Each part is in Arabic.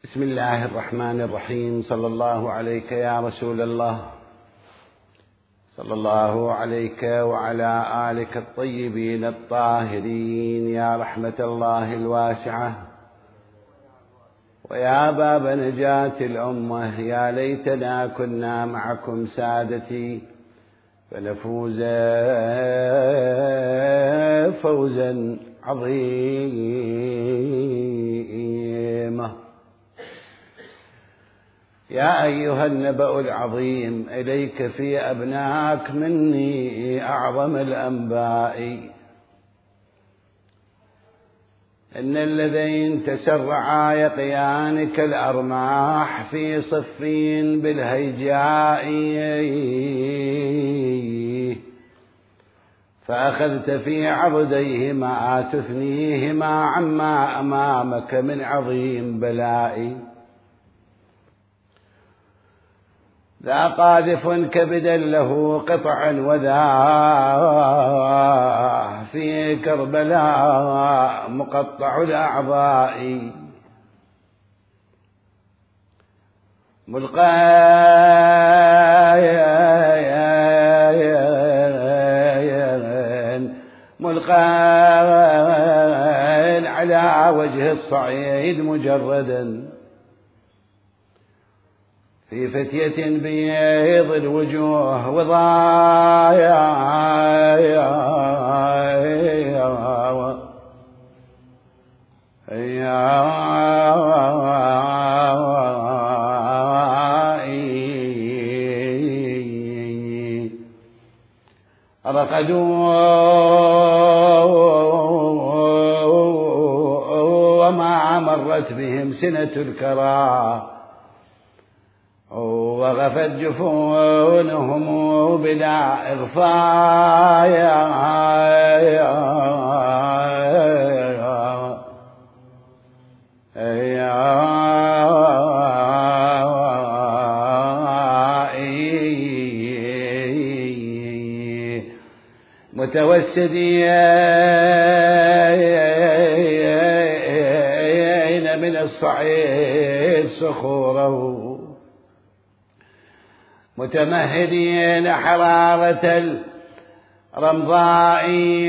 بسم الله الرحمن الرحيم. صلى الله عليك يا رسول الله، صلى الله عليك وعلى آلك الطيبين الطاهرين يا رحمة الله الواسعة ويا باب نجاة الأمة. يا ليتنا كنا معكم سادتي فنفوز فوزا عظيما. يا أيها النبأ العظيم، إليك في أبناك مني أعظم الأنباء. إن الذين تسرعا يقيان كالأرماح في صفين بالهيجاء، فأخذت في عضديهما تثنيهما عما أمامك من عظيم بلاء. ذا قاذف كبدا له قطعا وذا في كربلاء مقطع الأعضاء. ملقى على وجه الصعيد مجردا في فتية بيض الوجوه وضايا رقدوا وما مرت بهم سنة الكرى، وغفت جفونهم بلا إغفاء. متوسدين من الصعيد صخوره، متمهدين حرارة الرمضاء،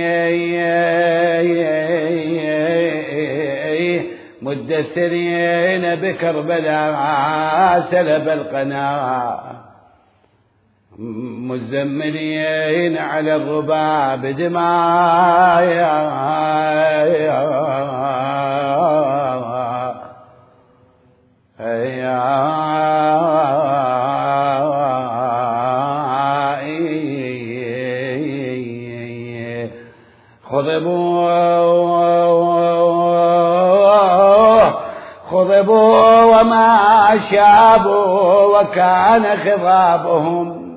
مدثرين بكربلاء سلب القناة، مزملين على الربا بدماء. خضبوا وما شابوا وكان خضابهم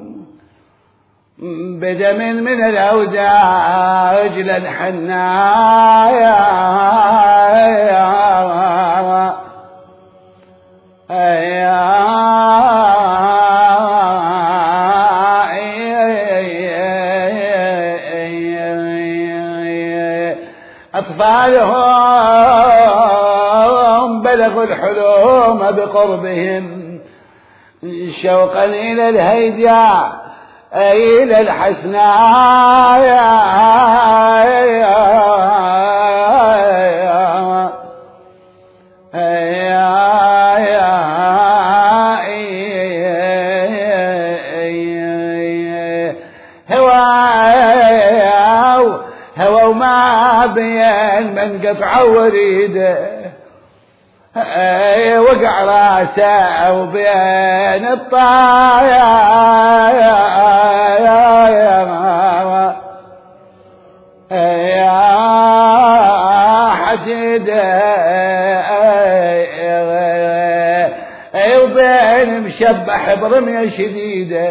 بدم من الأوداج للحنايا. أطفالهم بلغوا الحلوم بقربهم شوقا إلى الهيجاء إلى الحسناء. هوى ما بين من قطع وريده وقع راسه وبين الطايا. حديد وبين مشبح برمية شديدة.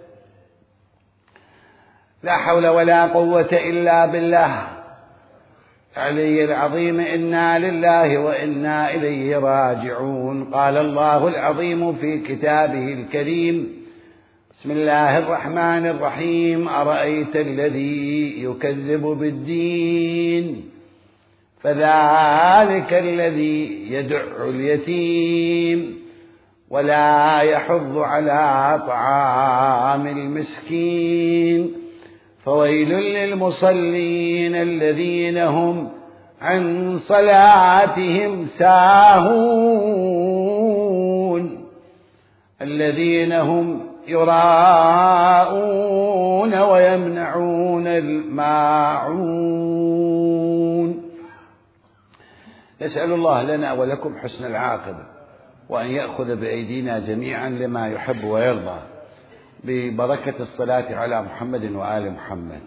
لا حول ولا قوة إلا بالله العلي العظيم. إنا لله وإنا إليه راجعون. قال الله العظيم في كتابه الكريم: بسم الله الرحمن الرحيم. أرأيت الذي يكذب بالدين فذلك الذي يدع اليتيم ولا يحض على طعام المسكين فويل للمصلين الذين هم عن صلاتهم ساهون الذين هم يراءون ويمنعون الماعون. نسأل الله لنا ولكم حسن العاقبة، وأن يأخذ بأيدينا جميعا لما يحب ويرضى، ببركة الصلاة على محمد وآل محمد.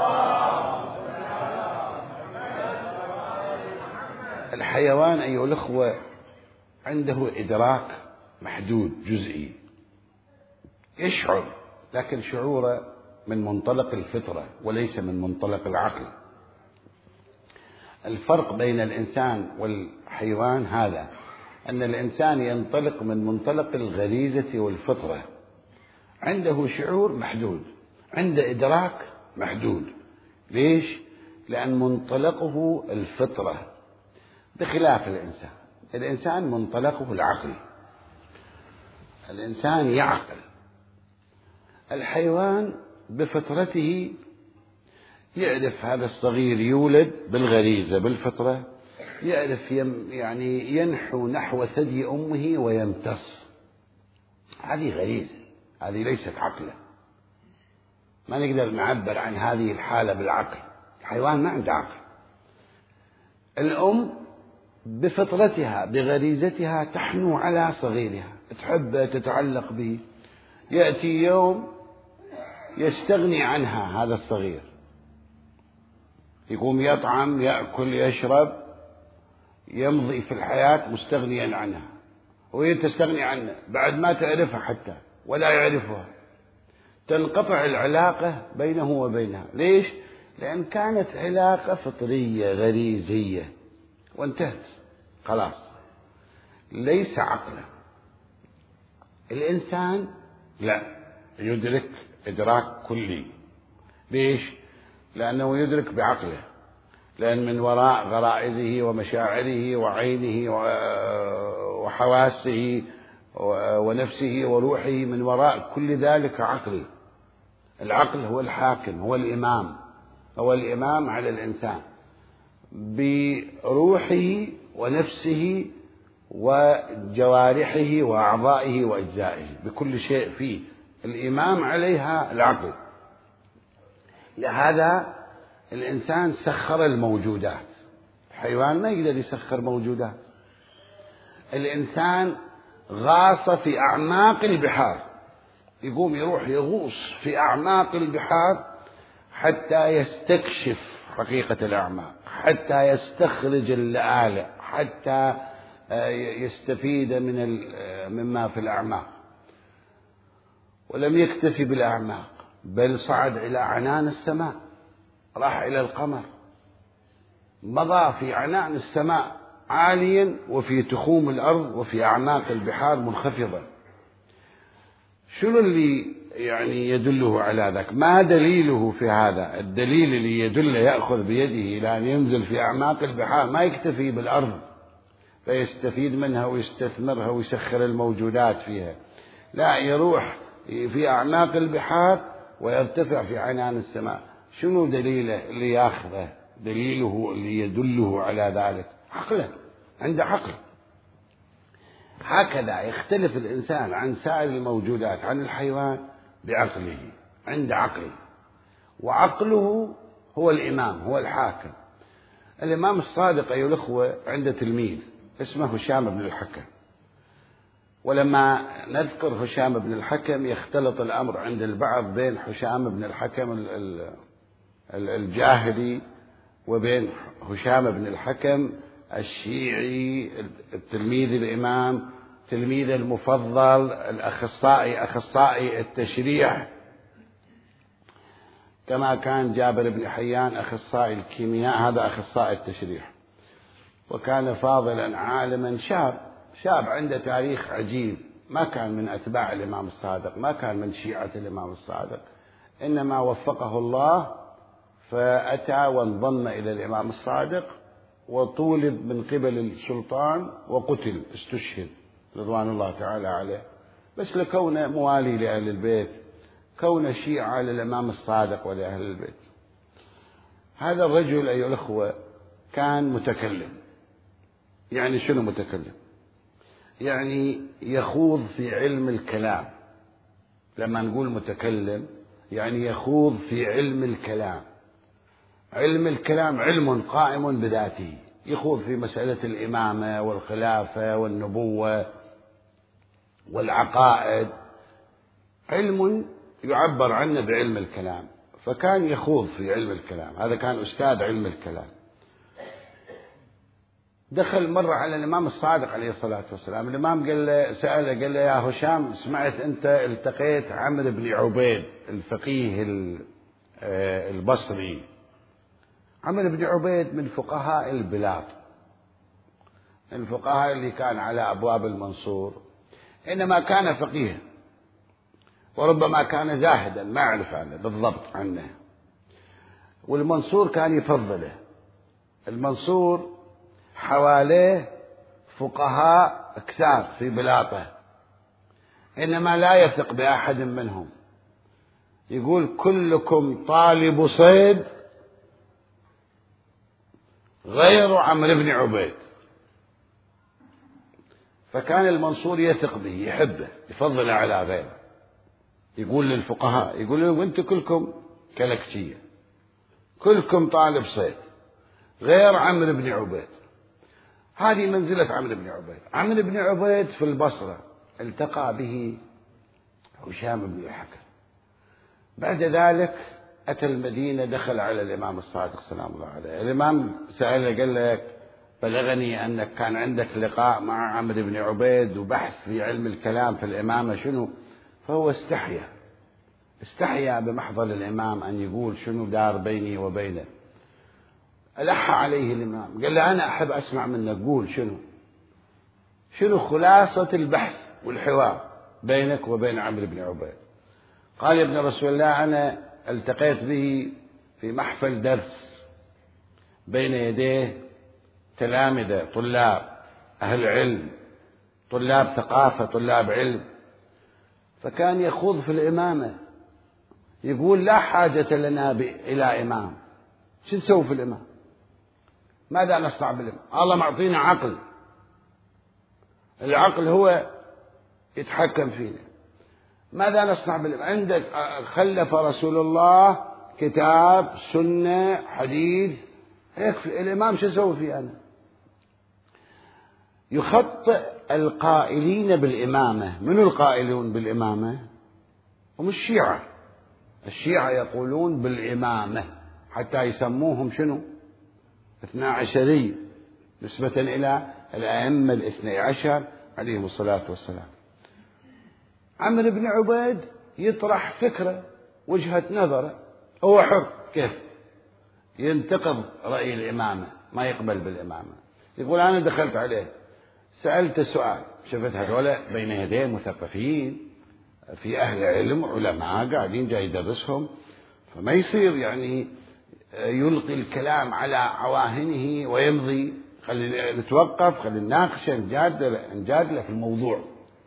الحيوان أيها الأخوة عنده إدراك محدود جزئي، يشعر، لكن شعوره من منطلق الفطرة وليس من منطلق العقل. الفرق بين الإنسان والحيوان هذا، أن الإنسان ينطلق من منطلق الغريزة والفطرة، عنده شعور محدود، عنده إدراك محدود. ليش؟ لأن منطلقه الفطرة، بخلاف الإنسان. الإنسان منطلقه العقل، الإنسان يعقل. الحيوان بفطرته يعرف هذا الصغير يولد بالغريزة بالفطرة، يعرف يعني ينحو نحو ثدي أمه ويمتص، هذه غريزة، هذه ليست عقلا. ما نقدر نعبر عن هذه الحالة بالعقل. الحيوان ما عنده عقل. الأم بفطرتها بغريزتها تحنو على صغيرها، تحبه تتعلق به. يأتي يوم يستغني عنها هذا الصغير، يقوم يطعم يأكل يشرب، يمضي في الحياة مستغنيا عنها، وهي تستغني عنه بعد ما تعرفها حتى ولا يعرفها. تنقطع العلاقة بينه وبينها. ليش؟ لأن كانت علاقة فطرية غريزية وانتهت خلاص، ليس عقلا. الإنسان لا، يدرك إدراك كلي. ليش؟ لأنه يدرك بعقله، لأن من وراء غرائزه ومشاعره وعينه وحواسه ونفسه وروحه، من وراء كل ذلك عقل. العقل هو الحاكم، هو الإمام، هو الإمام على الإنسان بروحه ونفسه وجوارحه وأعضائه وأجزائه، بكل شيء فيه الإمام عليها العقل. لهذا الإنسان سخر الموجودات، الحيوان ما يقدر يسخر موجودات. الإنسان غاص في أعماق البحار، يقوم يروح يغوص في أعماق البحار حتى يستكشف حقيقة الأعماق، حتى يستخرج اللآلئ، حتى يستفيد مما في الأعماق. ولم يكتفي بالأعماق، بل صعد إلى عنان السماء، راح إلى القمر، مضى في عنان السماء عاليا وفي تخوم الأرض وفي أعماق البحار منخفضا. شنو اللي يعني يدله على ذلك؟ ما دليله في هذا؟ الدليل اللي يدل يأخذ بيده إلى أن ينزل في أعماق البحار، ما يكتفي بالأرض فيستفيد منها ويستثمرها ويسخر الموجودات فيها، لا، يروح في أعماق البحار ويرتفع في عنان السماء. شنو دليله اللي ياخذه؟ دليله اللي يدله على ذلك عقله، عنده عقل. هكذا يختلف الإنسان عن سائر الموجودات، عن الحيوان، بعقله، عنده عقل، وعقله هو الإمام، هو الحاكم. الإمام الصادق أيها الأخوة عنده تلميذ اسمه هشام بن الحكم، ولما نذكر هشام بن الحكم يختلط الأمر عند البعض بين هشام بن الحكم الجاهلي وبين هشام بن الحكم الشيعي، التلميذ الإمام، تلميذ المفضل، الأخصائي، أخصائي التشريح، كما كان جابر بن حيان أخصائي الكيمياء، هذا أخصائي التشريح. وكان فاضلا عالما شاب عنده تاريخ عجيب، ما كان من أتباع الإمام الصادق، ما كان من شيعة الإمام الصادق، إنما وفقه الله فأتى وانضم إلى الإمام الصادق وطولب من قبل السلطان وقتل، استشهد رضوان الله تعالى عليه، بس لكونه موالي لأهل البيت، كونه شيعة للإمام الصادق ولأهل البيت. هذا الرجل أيها الأخوة كان متكلم. يعني شنو متكلم؟ يعني يخوض في علم الكلام. لما نقول متكلم يعني يخوض في علم الكلام. علم الكلام علم قائم بذاته، يخوض في مسألة الإمامة والخلافة والنبوة والعقائد، علم يعبر عنه بعلم الكلام، فكان يخوض في علم الكلام. هذا كان أستاذ علم الكلام. دخل مرة على الإمام الصادق عليه الصلاة والسلام. الإمام سأله قال له يا هشام، سمعت أنت التقيت عمرو بن عبيد الفقيه البصري. عمرو بن عبيد من فقهاء البلاد، الفقهاء اللي كان على أبواب المنصور، إنما كان فقيها وربما كان زاهدا، ما أعرف عنه بالضبط عنه. والمنصور كان يفضله. المنصور حواليه فقهاء كثار في بلاطه، إنما لا يثق بأحد منهم. يقول كلكم طالب صيد غير عمرو بن عبيد. فكان المنصور يثق به، يحبه، يفضله على غيره. يقول للفقهاء، يقول لهم أنتم كلكم كلكتية، كلكم طالب صيد غير عمرو بن عبيد. هذه منزلة عمرو بن عبيد. عمرو بن عبيد في البصرة التقى به هشام بن الحكم. بعد ذلك أتى المدينة، دخل على الإمام الصادق سلام الله عليه. الإمام سأله قال لك بلغني أنك كان عندك لقاء مع عمرو بن عبيد وبحث في علم الكلام في الإمامة شنو؟ فهو استحيا بمحضر الإمام أن يقول شنو دار بيني وبينه. ألح عليه الإمام قال له أنا أحب أسمع منك، قول شنو خلاصة البحث والحوار بينك وبين عمرو بن عبيد. قال يا ابن رسول الله أنا التقيت به في محفل درس بين يديه تلامذة، طلاب أهل علم، طلاب ثقافة، طلاب علم، فكان يخوض في الإمامة. يقول لا حاجة لنا إلى إمام، شو نسوي في الإمام؟ ماذا نصنع بالإمام؟ الله معطينا عقل، العقل هو يتحكم فينا. ماذا نصنع بالإمام؟ عندك خلف رسول الله كتاب سنة حديث، يكفي. الإمام شو أسوي فيه أنا؟ يخطئ القائلين بالإمامة. من القائلون بالإمامة؟ هم الشيعة. الشيعة يقولون بالإمامة حتى يسموهم شنو؟ 12 نسبة إلى الأئمة 12 عليهم الصلاة والسلام. عمرو بن عبيد يطرح فكرة، وجهة نظره، هو حر كيف ينتقض رأي الإمامة، ما يقبل بالإمامة. يقول أنا دخلت عليه سألت سؤال، شفت هذول بين يديه مثقفين في أهل علم علماء قاعدين جاي يدرسهم، فما يصير يعني يلقي الكلام على عواهنه ويمضي. خلينا نتوقف، خلينا نناقشه، نجادله في الموضوع.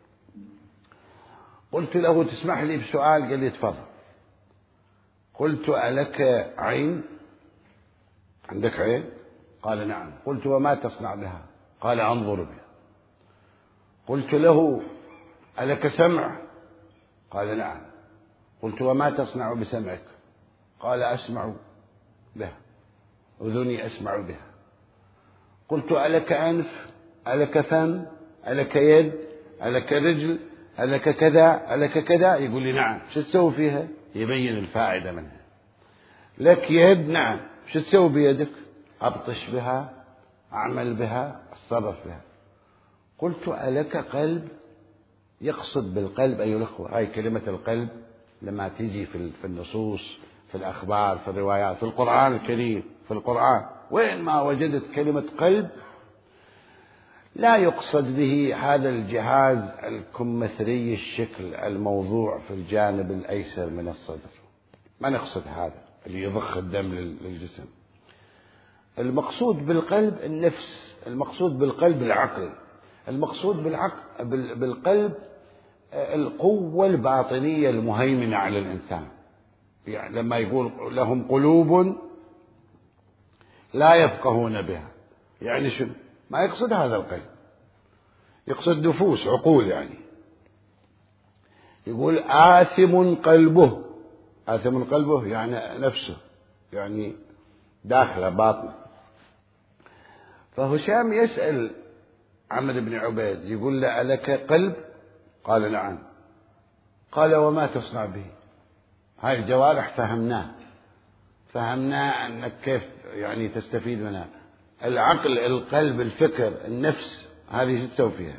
قلت له تسمح لي بسؤال؟ قال لي تفضل. قلت ألك عين؟ عندك عين؟ قال نعم. قلت وما تصنع بها؟ قال أنظر بها. قلت له ألك سمع؟ قال نعم. قلت وما تصنع بسمعك؟ قال أسمع بها، أذني أسمع بها. قلت ألك أنف؟ ألك فم؟ ألك يد؟ ألك رجل؟ ألك كذا؟ ألك كذا؟ يقول لي نعم. شو تسوي فيها؟ يبين الفائدة منها. لك يد؟ نعم. شو تسوي بيدك؟ أبطش بها، أعمل بها، أتصرف بها. قلت ألك قلب؟ يقصد بالقلب أيها الأخوة، هاي كلمة القلب لما تيجي في النصوص، في الأخبار، في الروايات، في القرآن الكريم، في القرآن وين ما وجدت كلمة قلب لا يقصد به هذا الجهاز الكمثري الشكل الموضوع في الجانب الأيسر من الصدر، ما نقصد هذا اللي يضخ الدم للجسم. المقصود بالقلب النفس، المقصود بالقلب العقل، المقصود بالقلب القوة الباطنية المهيمنة على الإنسان. يعني لما يقول لهم قلوب لا يفقهون بها، يعني شنو؟ ما يقصد هذا القلب، يقصد نفوس عقول. يعني يقول آثم قلبه، آثم قلبه يعني نفسه، يعني داخله باطنه. فهشام يسأل عمرو بن عبيد يقول له ألك قلب؟ قال نعم. قال وما تصنع به؟ هاي الجوارح فهمناه أنك كيف يعني تستفيد منها. العقل، القلب، الفكر، النفس، هذه شو تسوي فيها؟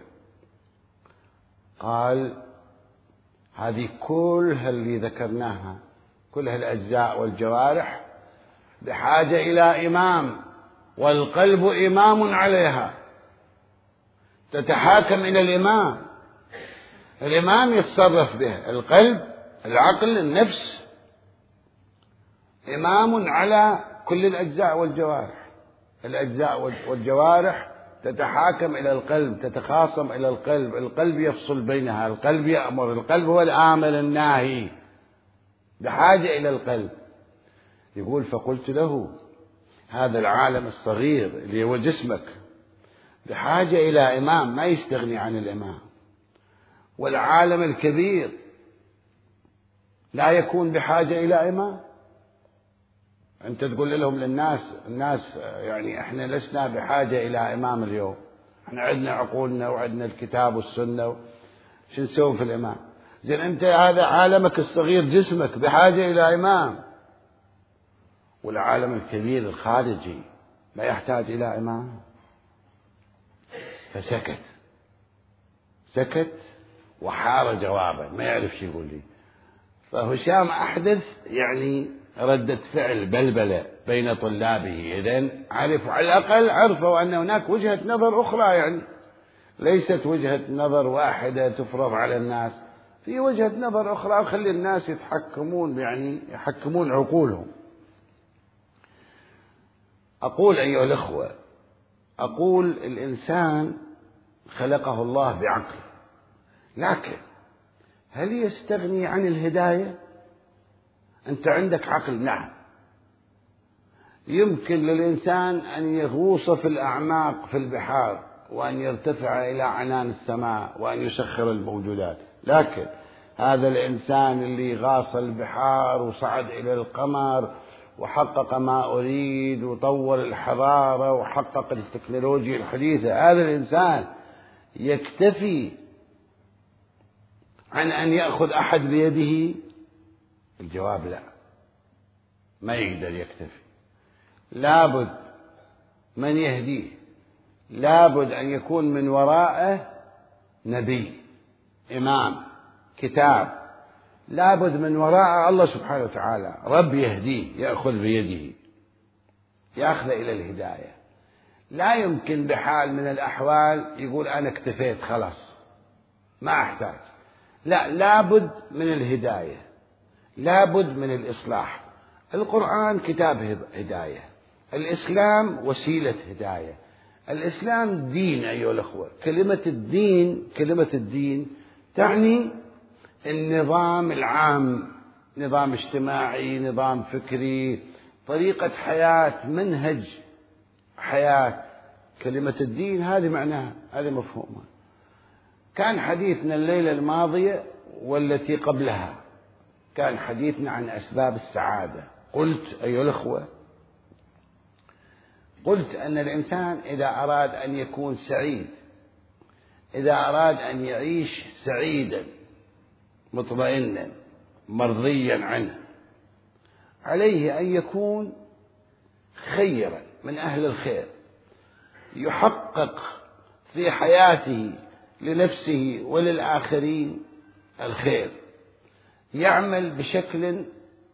قال هذه كلها اللي ذكرناها، كل هالأجزاء والجوارح بحاجة إلى إمام، والقلب إمام عليها، تتحاكم إلى الإمام. الإمام يتصرف به، القلب، العقل، النفس، إمام على كل الأجزاء والجوارح. الأجزاء والجوارح تتحاكم إلى القلب، تتخاصم إلى القلب، القلب يفصل بينها، القلب يأمر، القلب هو الآمر الناهي، بحاجة إلى القلب. يقول فقلت له هذا العالم الصغير اللي هو جسمك بحاجة إلى إمام، ما يستغني عن الإمام، والعالم الكبير لا يكون بحاجة إلى إمام. أنت تقول لهم الناس يعني إحنا لسنا بحاجة إلى إمام اليوم، إحنا عندنا عقولنا وعندنا الكتاب والسنة، شو نسوي في الإمام؟ زين أنت هذا عالمك الصغير جسمك بحاجة إلى إمام، والعالم الكبير الخارجي ما يحتاج إلى إمام. فسكت وحار جوابا، ما يعرف شو يقول لي. فهشام أحدث يعني ردة فعل بلبلة بين طلابه. إذن عرفوا، على الأقل عرفوا أن هناك وجهة نظر أخرى، يعني ليست وجهة نظر واحدة تفرض على الناس، في وجهة نظر أخرى، وخلي الناس يتحكمون، يعني يحكمون عقولهم. أقول أيها الأخوة، أقول الإنسان خلقه الله بعقل، لكن هل يستغني عن الهداية؟ أنت عندك عقل، نعم، يمكن للإنسان أن يغوص في الأعماق في البحار، وأن يرتفع إلى عنان السماء، وأن يسخر الموجودات، لكن هذا الإنسان اللي غاص البحار وصعد إلى القمر وحقق ما أريد وطور الحضارة وحقق التكنولوجيا الحديثة، هذا الإنسان يكتفي عن أن يأخذ أحد بيده؟ الجواب لا، ما يقدر يكتفي، لابد من يهديه، لابد أن يكون من وراءه نبي، إمام، كتاب، لابد من وراءه الله سبحانه وتعالى، رب يهديه، يأخذ بيده، يأخذ إلى الهداية. لا يمكن بحال من الأحوال يقول أنا اكتفيت خلاص ما أحتاج، لا، لابد من الهداية، لابد من الإصلاح. القرآن كتاب هداية، الإسلام وسيلة هداية، الإسلام دين أيها الأخوة. كلمة الدين تعني النظام العام، نظام اجتماعي، نظام فكري، طريقة حياة، منهج حياة. كلمة الدين هذه معناها، هذه مفهومها. كان حديثنا الليلة الماضية والتي قبلها كان حديثنا عن أسباب السعادة. قلت أيها الأخوة، قلت أن الإنسان إذا أراد أن يكون سعيد، إذا أراد أن يعيش سعيدا مطمئنا مرضيا عنه، عليه أن يكون خيرا من أهل الخير، يحقق في حياته لنفسه وللآخرين الخير، يعمل بشكل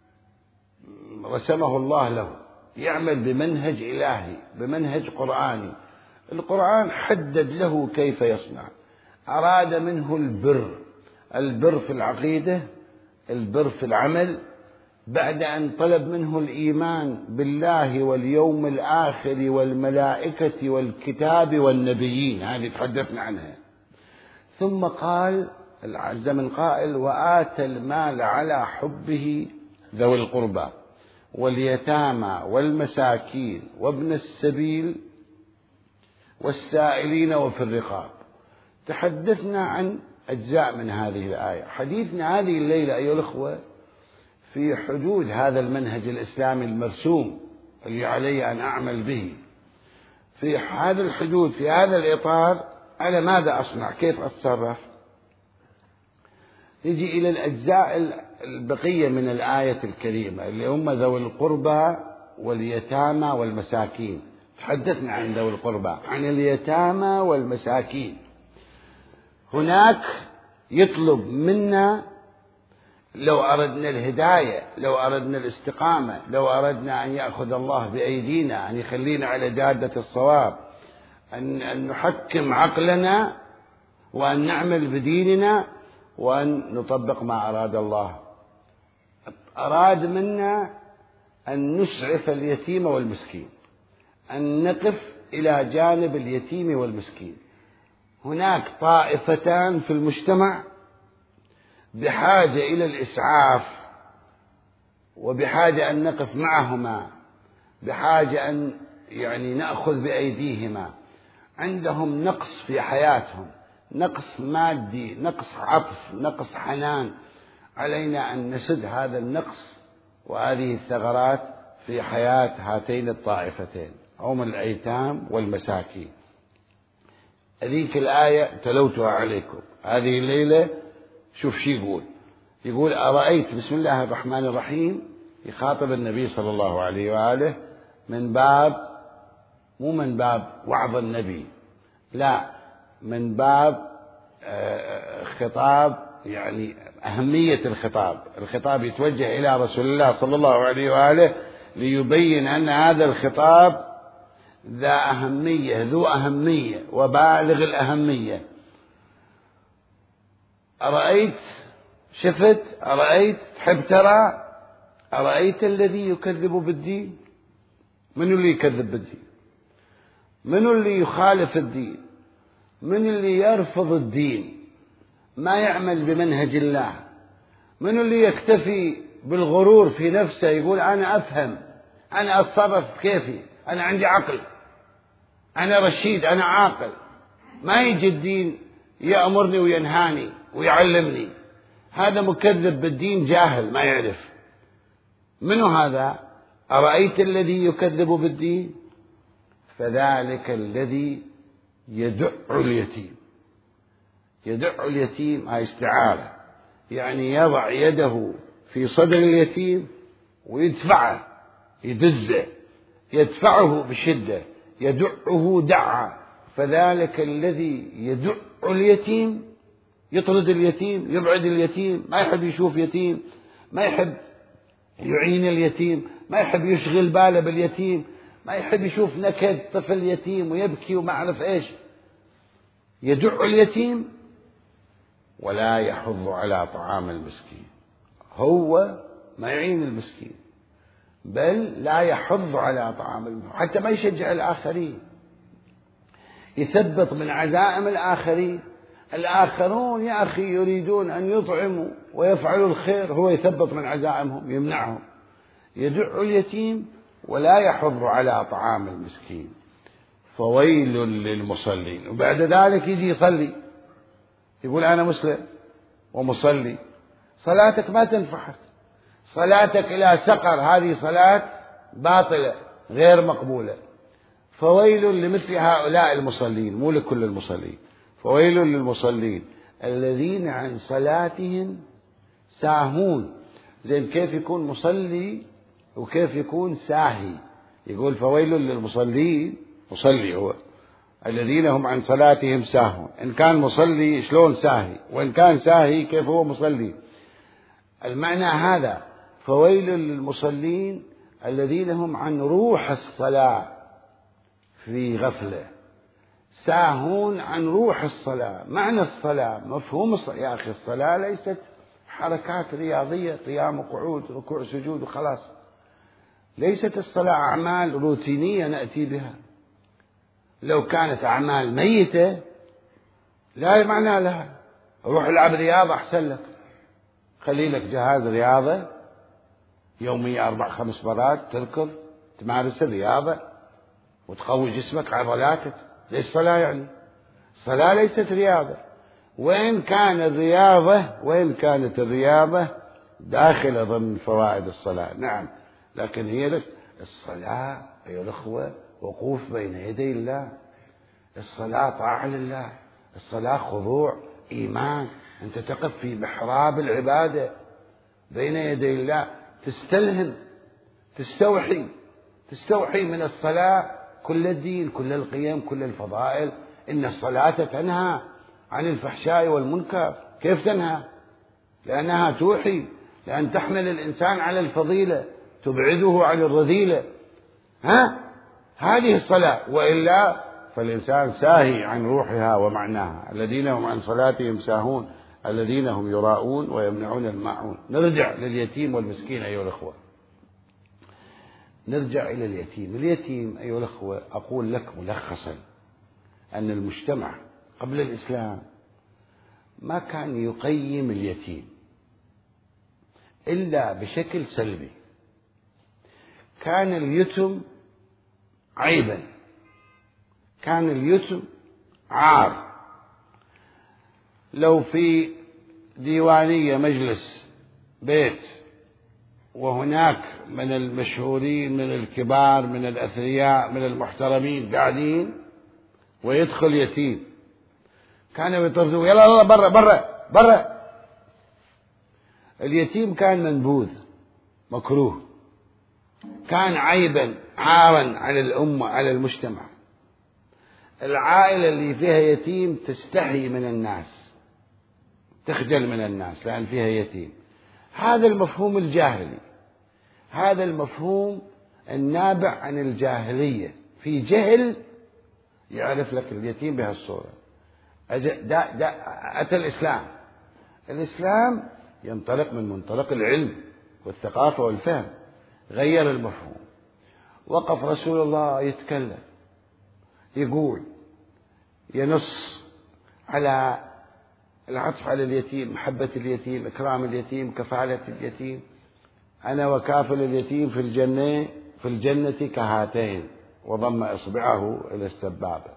رسمه الله له، يعمل بمنهج إلهي، بمنهج قرآني. القرآن حدد له كيف يصنع، أراد منه البر في العقيدة، البر في العمل، بعد أن طلب منه الإيمان بالله واليوم الآخر والملائكة والكتاب والنبيين، هذه تحدثنا عنها، ثم قال عز من قائل: وآتى المال على حبه ذوي القربى واليتامى والمساكين وابن السبيل والسائلين وفي الرقاب. تحدثنا عن أجزاء من هذه الآية. حديثنا هذه الليلة أيها الأخوة في حدود هذا المنهج الإسلامي المرسوم اللي علي أن أعمل به، في هذا الحدود، في هذا الإطار، على ماذا أصنع؟ كيف أتصرف؟ نجي إلى الأجزاء البقية من الآية الكريمة اللي هم ذوي القربى واليتامى والمساكين. تحدثنا عن ذوي القربى، عن اليتامى والمساكين. هناك يطلب منا لو أردنا الهداية، لو أردنا الاستقامة، لو أردنا أن يأخذ الله بأيدينا، أن يخلينا على جادة الصواب، أن نحكم عقلنا وأن نعمل بديننا وأن نطبق ما أراد الله. أراد منا أن نسعف اليتيم والمسكين، أن نقف إلى جانب اليتيم والمسكين. هناك طائفتان في المجتمع بحاجة إلى الإسعاف، وبحاجة أن نقف معهما، بحاجة أن نأخذ بأيديهما. عندهم نقص في حياتهم، نقص مادي، نقص عطف، نقص حنان. علينا أن نسد هذا النقص وهذه الثغرات في حياة هاتين الطائفتين، هم الأيتام والمساكين. هذيك الآية تلوتها عليكم هذه الليلة. شوف شي يقول أرأيت، بسم الله الرحمن الرحيم، يخاطب النبي صلى الله عليه وآله من باب، مو من باب وعظ النبي، لا، من باب خطاب، أهمية الخطاب. الخطاب يتوجه إلى رسول الله صلى الله عليه وآله ليبين أن هذا الخطاب ذو أهمية وبالغ الأهمية. أرأيت، شفت، أرأيت، تحب ترى، أرأيت الذي يكذب بالدين. من اللي يكذب بالدين؟ من اللي يخالف الدين؟ من اللي يرفض الدين، ما يعمل بمنهج الله؟ من اللي يكتفي بالغرور في نفسه، يقول أنا أفهم، أنا أتصرف كيفي، أنا عندي عقل، أنا رشيد، أنا عاقل، ما يجي الدين يأمرني وينهاني ويعلمني. هذا مكذب بالدين، جاهل، ما يعرف. منو هذا؟ أرأيت الذي يكذب بالدين؟ فذلك الذي يدع اليتيم. يدع اليتيم هاي استعارة، يضع يده في صدر اليتيم ويدفعه، يدزه، يدفعه بشدة، يدعه دعا. فذلك الذي يدع اليتيم، يطرد اليتيم، يبعد اليتيم، ما يحب يشوف يتيم، ما يحب يعين اليتيم، ما يحب يشغل باله باليتيم، ما يحب يشوف نكد طفل يتيم ويبكي وما أعرف إيش. يدع اليتيم ولا يحض على طعام المسكين. هو ما يعين المسكين، بل لا يحض على طعام المسكين، حتى ما يشجع الآخرين، يثبط من عزائم الآخرين. الآخرون يا أخي يريدون أن يطعموا ويفعلوا الخير، هو يثبط من عزائمهم، يمنعهم. يدع اليتيم ولا يحض على طعام المسكين. فويل للمصلين. وبعد ذلك يجي يصلي، يقول أنا مسلم ومصلي، صلاتك ما تنفعك، صلاتك إلى سقر، هذه صلاة باطلة غير مقبولة. فويل لمثل هؤلاء المصلين، مو لكل المصلين. فويل للمصلين الذين عن صلاتهم ساهون. زين، كيف يكون مصلي وكيف يكون ساهي؟ يقول فويل للمصلين، مصلي هو، الذين هم عن صلاتهم ساهون. إن كان مصلي شلون ساهي؟ وإن كان ساهي كيف هو مصلي؟ المعنى هذا. فويل للمصلين الذين هم عن روح الصلاة في غفلة، ساهون عن روح الصلاة. معنى الصلاة، مفهوم الصلاة. يا أخي الصلاة ليست حركات رياضية، قيام وقعود ركوع سجود وخلاص. ليست الصلاة أعمال روتينية نأتي بها. لو كانت أعمال ميتة لا معنى لها. روح العب رياضة أحسن لك، خلي لك جهاز رياضة يوميا 4-5 مرات تركض تمارس الرياضة وتقوي جسمك عضلاتك. ليش صلاة يعني؟ الصلاة ليست رياضة. وإن كانت الرياضة داخلة ضمن فوائد الصلاة، نعم، لكن هي الصلاة أيها الأخوة وقوف بين يدي الله. الصلاة طاعة لله، الصلاة خضوع إيمان. أنت تقف في محراب العبادة بين يدي الله، تستلهم، تستوحي من الصلاة كل الدين، كل القيم، كل الفضائل. إن الصلاة تنهى عن الفحشاء والمنكر. كيف تنهى؟ لأنها توحي، لأن تحمل الإنسان على الفضيلة، تبعده عن الرذيلة. هذه الصلاة، وإلا فالإنسان ساهي عن روحها ومعناها. الذين هم عن صلاتهم ساهون الذين هم يراءون ويمنعون الماعون. نرجع لليتيم والمسكين أيها الأخوة. نرجع إلى اليتيم. اليتيم أيها الأخوة أقول لك ملخصا أن المجتمع قبل الإسلام ما كان يقيم اليتيم إلا بشكل سلبي. كان اليتم عيبا، كان اليتم عار. لو في ديوانية مجلس بيت وهناك من المشهورين من الكبار من الأثرياء من المحترمين قاعدين ويدخل يتيم، كانوا يطردوه، يلا يلا برا برا برا. اليتيم كان منبوذ مكروه، كان عيبا عارا على الأمة على المجتمع. العائلة اللي فيها يتيم تستحي من الناس، تخجل من الناس لأن فيها يتيم. هذا المفهوم الجاهلي، هذا المفهوم النابع عن الجاهلية. في جهل يعرف لك اليتيم بهالصورة. أتى الإسلام ينطلق من منطلق العلم والثقافة والفهم، غير المفهوم. وقف رسول الله يتكلم، يقول، ينص على العطف على اليتيم، محبة اليتيم، إكرام اليتيم، كفالة اليتيم. أنا وكافل اليتيم في الجنة كهاتين، وضم إصبعه إلى السبابة،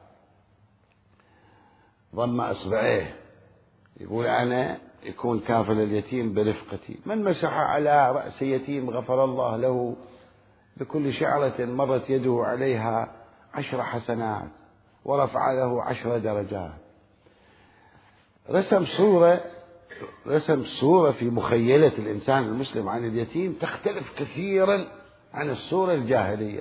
ضم إصبعيه، يقول أنا يكون كافل اليتيم برفقتي. من مسح على رأس يتيم غفر الله له بكل شعرة مرت يده عليها 10 حسنات ورفع له 10 درجات. رسم صورة في مخيلة الإنسان المسلم عن اليتيم تختلف كثيرا عن الصورة الجاهلية.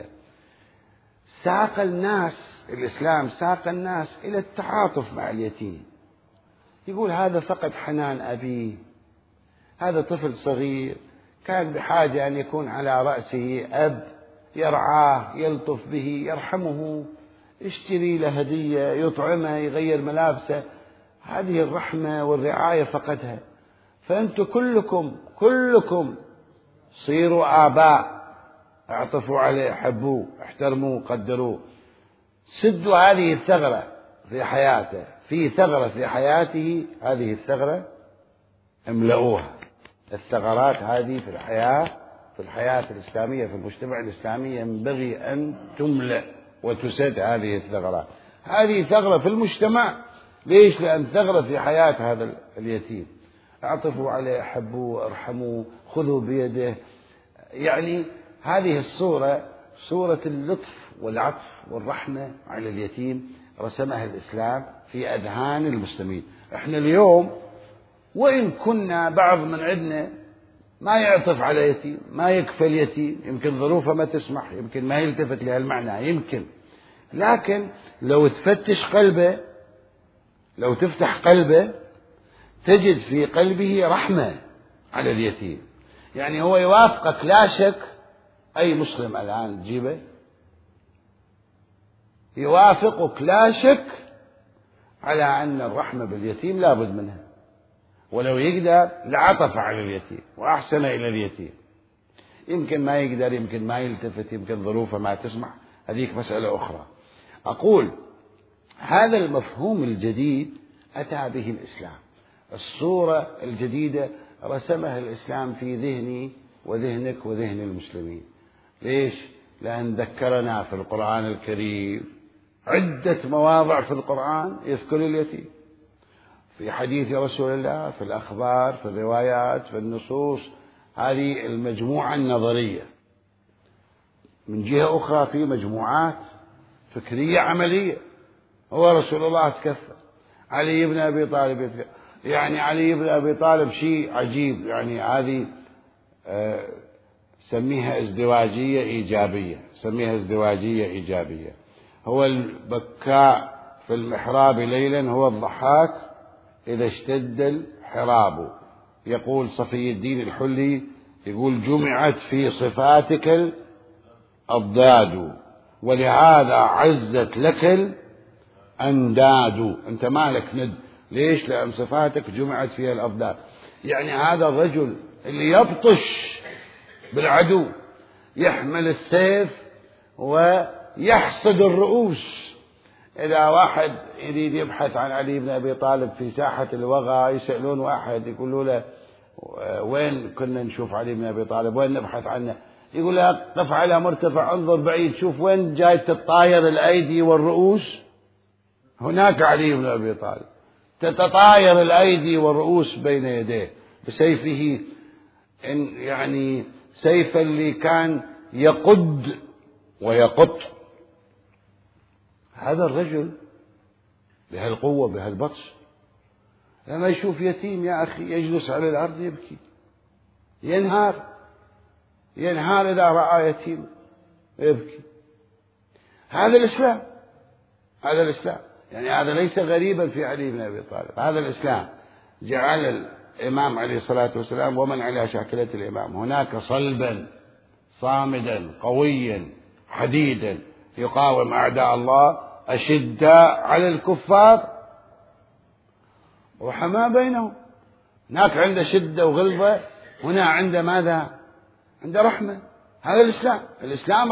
الإسلام ساق الناس إلى التعاطف مع اليتيم. يقول هذا فقد حنان أبيه، هذا طفل صغير كان بحاجة أن يكون على رأسه أب يرعاه، يلطف به، يرحمه، يشتري له هدية، يطعمه، يغير ملابسه. هذه الرحمة والرعاية فقدها. فأنتم كلكم صيروا آباء، اعطفوا عليه، حبوه، احترموه، قدروه. سدوا هذه الثغرة في حياته، في ثغرة في حياته، هذه الثغرة املؤوها. الثغرات هذه في الحياة الإسلامية، في المجتمع الإسلامي ينبغي أن تملأ وتسد هذه الثغرات. هذه ثغرة في المجتمع. ليش؟ لأن ثغرة في حياة هذا اليتيم. اعطفوا عليه، حبوه، ارحموه، خذوا بيده. يعني هذه الصورة، صورة اللطف والعطف والرحمة على اليتيم، رسمها الإسلام في أذهان المسلمين. احنا اليوم وإن كنا بعض من عندنا ما يعطف على يتيم، ما يكفل يتيم، يمكن ظروفه ما تسمح، يمكن ما يلتفت لهالمعنى، يمكن. لكن لو تفتش قلبه، لو تفتح قلبه، تجد في قلبه رحمة على اليتيم. يعني هو يوافقك لا شك، أي مسلم الآن تجيبه يوافقك لا شك على أن الرحمة باليتيم لا بد منها، ولو يقدر لعطف على اليتيم وأحسن إلى اليتيم. يمكن ما يقدر، يمكن ما يلتفت، يمكن ظروفه ما تسمح، هذيك مسألة أخرى. أقول هذا المفهوم الجديد أتى به الإسلام، الصورة الجديدة رسمها الإسلام في ذهني وذهنك وذهن المسلمين. ليش؟ لأن ذكرنا في القرآن الكريم عدة مواضع في القرآن يذكر اليتيم، في حديث رسول الله، في الأخبار، في الروايات، في النصوص، هذه المجموعة النظرية. من جهة أخرى في مجموعات فكرية عملية. هو رسول الله تكفل، علي بن أبي طالب يتكفل. يعني علي بن أبي طالب شيء عجيب، يعني هذه سميها ازدواجية إيجابية، سميها ازدواجية إيجابية. هو البكاء في المحراب ليلا هو الضحاك إذا اشتد الحراب. يقول صفي الدين الحلي، يقول جمعت في صفاتك الأضداد ولهذا عزت لك الأنداد. أنت مالك ند، ليش؟ لأن صفاتك جمعت فيها الأضداد. يعني هذا الرجل اللي يبطش بالعدو، يحمل السيف ويحصد الرؤوس. إذا واحد يريد يبحث عن علي بن أبي طالب في ساحة الوغى، يسألون واحد يقولوا له وين كنا نشوف علي بن أبي طالب، وين نبحث عنه؟ يقول له قف على مرتفع، انظر بعيد، شوف وين جاي تتطاير الأيدي والرؤوس، هناك علي بن أبي طالب، تتطاير الأيدي والرؤوس بين يديه بسيفه، يعني سيف اللي كان يقد ويقط. هذا الرجل بهالقوة بهالبطش لما يشوف يتيم يا أخي يجلس على الأرض يبكي، ينهار إذا رأى يتيم يبكي. هذا الإسلام، هذا الإسلام، يعني هذا ليس غريبا في علي بن أبي طالب. هذا الإسلام جعل الإمام عليه الصلاة والسلام ومن على شاكلة الإمام هناك صلبا صامدا قويا حديدا يقاوم أعداء الله، أشداء على الكفار وحما بينهم. هناك عنده شدة وغلظة، هنا عنده ماذا؟ عنده رحمة. هذا الإسلام. الإسلام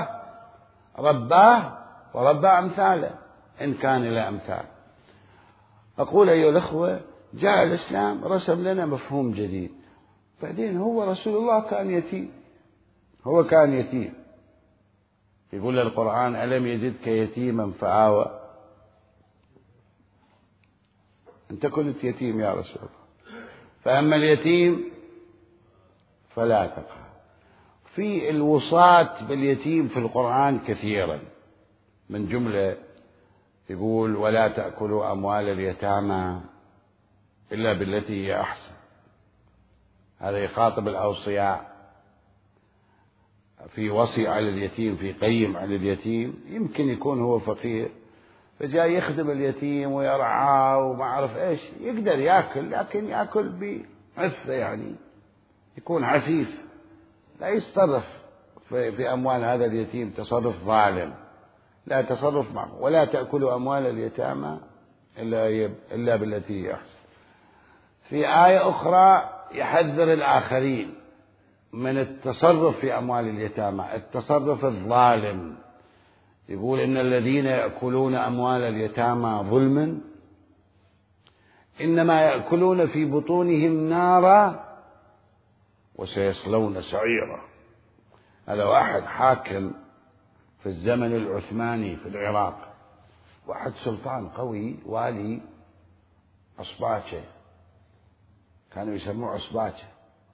رباه وربى أمثاله إن كان إلى أمثال. أقول أيها الأخوة، جاء الإسلام رسم لنا مفهوم جديد. بعدين هو رسول الله كان يتيم، هو كان يتيم. يقول القرآن ألم يجدك يتيما فآوى. أنت كنت يتيم يا رسول الله، فأما اليتيم فلا تقهر. في الوصاة باليتيم في القرآن كثيرا، من جملة يقول ولا تأكلوا أموال اليتامى إلا بالتي هي أحسن. هذا يخاطب الأوصياء، في وصي على اليتيم، في قيم على اليتيم. يمكن يكون هو فقير فجاي يخدم اليتيم ويرعاه وما أعرف إيش، يقدر يأكل لكن يأكل بعفة، يعني يكون عفيف، لا يتصرف في أموال هذا اليتيم تصرف ظالم، لا تصرف معه. ولا تأكلوا أموال اليتامى إلا بالتي هي أحسن. في آية أخرى يحذر الآخرين من التصرف في أموال اليتامى، التصرف الظالم. يقول إن الذين يأكلون أموال اليتامى ظلما إنما يأكلون في بطونهم نارا وسيصلون سعيرا. هذا واحد حاكم في الزمن العثماني في العراق، واحد سلطان قوي، والي عصباچة، كانوا يسموه عصباچة،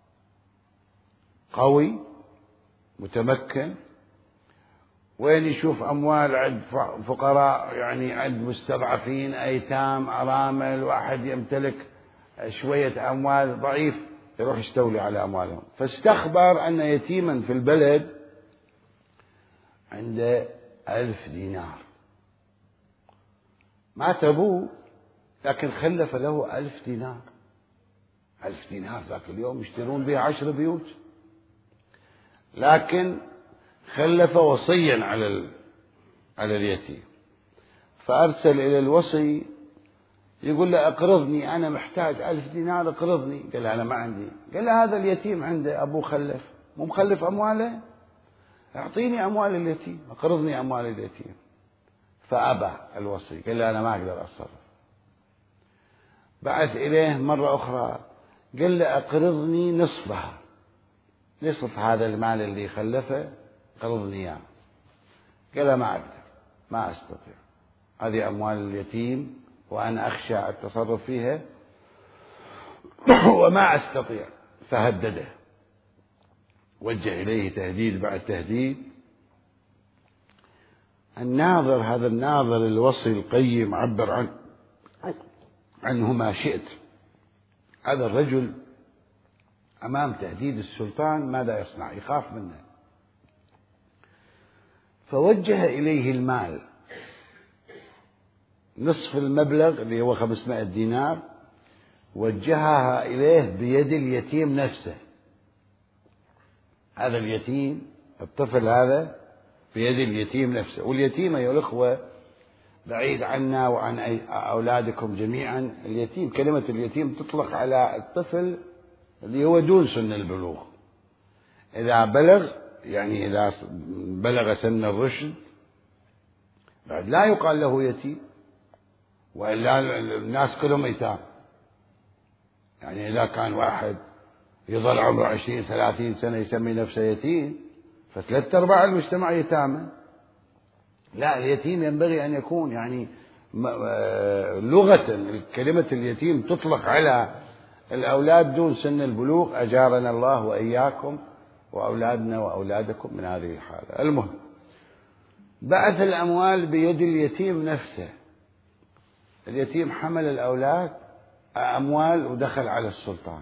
قوي متمكن. وين يشوف أموال عند فقراء، يعني عند مستضعفين، أيتام، أرامل، واحد يمتلك شوية أموال ضعيف يروح يستولي على أموالهم. فاستخبر أن يتيما في البلد عنده 1000 دينار، مات أبوه لكن خلف له 1000 دينار. 1000 دينار ذاك اليوم يشترون به 10 بيوت، لكن خلف وصيا على اليتيم. فأرسل إلى الوصي يقول له اقرضني، أنا محتاج 1000 دينار اقرضني. قال له أنا ما عندي. قال له هذا اليتيم عنده أبوه خلف، مو مخلف أمواله، أعطيني أموال اليتيم، اقرضني أموال اليتيم. فأبى الوصي، قال له أنا ما أقدر أتصرف. بعث إليه مرة أخرى، قال له أقرضني نصفها، نصف هذا المال اللي خلفه قرضني إياه. قال له ما أقدر، ما أستطيع، هذه أموال اليتيم وأنا أخشى التصرف فيها وما أستطيع. فهدده، وجه إليه تهديد بعد تهديد. الناظر، هذا الناظر الوصي القيم عبر عنه ما شئت. هذا الرجل أمام تهديد السلطان ماذا يصنع؟ يخاف منه. فوجه إليه المال، نصف المبلغ اللي هو 500 دينار وجهها إليه بيد اليتيم نفسه. هذا اليتيم، الطفل هذا بيد اليتيم نفسه. واليتيم أيها الأخوة بعيد عنا وعن أولادكم جميعا، اليتيم، كلمة اليتيم تطلق على الطفل اللي هو دون سن البلوغ. إذا بلغ، يعني إذا بلغ سن الرشد، بعد لا يقال له يتيم، وإلا الناس كلهم يتام. يعني إذا كان واحد يظل عمره 20-30 سنة يسمي نفسه يتيم، فثلاث أرباع المجتمع يتامى. لا، اليتيم ينبغي أن يكون يعني لغة كلمة اليتيم تطلق على الأولاد دون سن البلوغ، أجارنا الله وإياكم وأولادنا وأولادكم من هذه الحالة. المهم، بعث الأموال بيد اليتيم نفسه. اليتيم حمل الأولاد أموال ودخل على السلطان.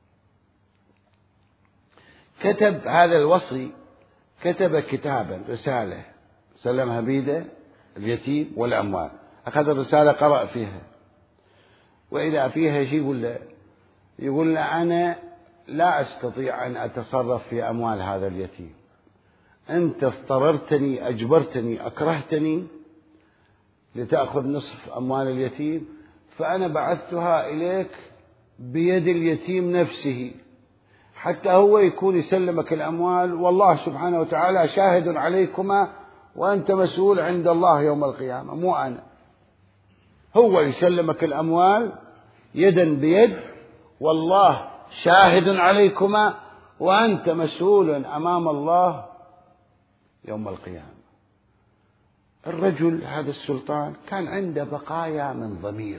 كتب هذا الوصي، كتب كتابا، رسالة، سلمها بيده اليتيم والأموال. أخذ الرسالة قرأ فيها، وإذا فيها شيء يقول له، يقول له أنا لا أستطيع أن أتصرف في أموال هذا اليتيم، أنت اضطررتني، أجبرتني، أكرهتني لتأخذ نصف أموال اليتيم، فأنا بعثتها إليك بيد اليتيم نفسه حتى هو يكون يسلمك الأموال، والله سبحانه وتعالى شاهد عليكما وأنت مسؤول عند الله يوم القيامة، مو أنا. هو يسلمك الأموال يدا بيد، والله شاهد عليكما وأنت مسؤول أمام الله يوم القيامة. الرجل هذا السلطان كان عنده بقايا من ضمير،